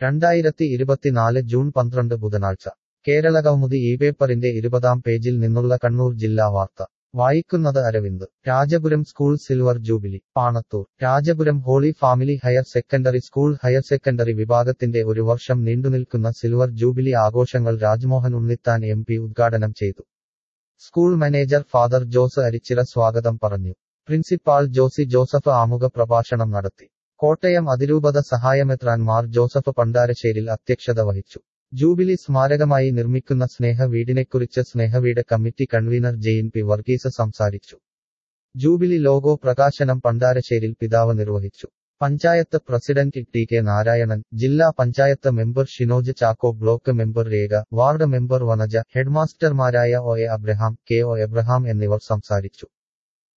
2024 June 12 ബുധനാഴ്ച കേരളകൗമുദി ഈ പേപ്പറിന്റെ 20-ാം പേജിൽ നിന്നുള്ള കണ്ണൂർ ജില്ലാ വാർത്ത വായിക്കുന്നത് Aravind. Rajapuram school silver jubilee. Panathur. Rajapuram holy family higher secondary school higher secondary വിഭാഗത്തിന്റെ ഒരു വർഷം നീണ്ടുനിൽക്കുന്ന സിൽവർ ജൂബിലി ആഘോഷങ്ങൾ രാജ്മോഹൻ ഉണ്ണിത്താൻ എം പി ഉദ്ഘാടനം ചെയ്തു. School manager father Jose Arichira സ്വാഗതം പറഞ്ഞു. പ്രിൻസിപ്പാൾ ജോസി ജോസഫ് ആമുഖ പ്രഭാഷണം നടത്തി. കോട്ടയം അതിരൂപത സഹായമെത്രാൻ മാർ ജോസഫ് പണ്ടാരശ്ശേരിൽ അധ്യക്ഷത വഹിച്ചു. ജൂബിലി സ്മാരകമായി നിർമ്മിക്കുന്ന സ്നേഹ വീടിനെക്കുറിച്ച് സ്നേഹവീട് committee convener Jain P Varghese സംസാരിച്ചു. ജൂബിലി ലോഗോ പ്രകാശനം പണ്ടാരശ്ശേരിൽ പിതാവ് നിർവഹിച്ചു. Panchayat president T K Narayanan, ജില്ലാ panchayat member Shinoj Chacko, block member Rekha, ward member Vanaja, ഹെഡ്മാസ്റ്റർമാരായ O A Abraham, K O Abraham എന്നിവർ സംസാരിച്ചു.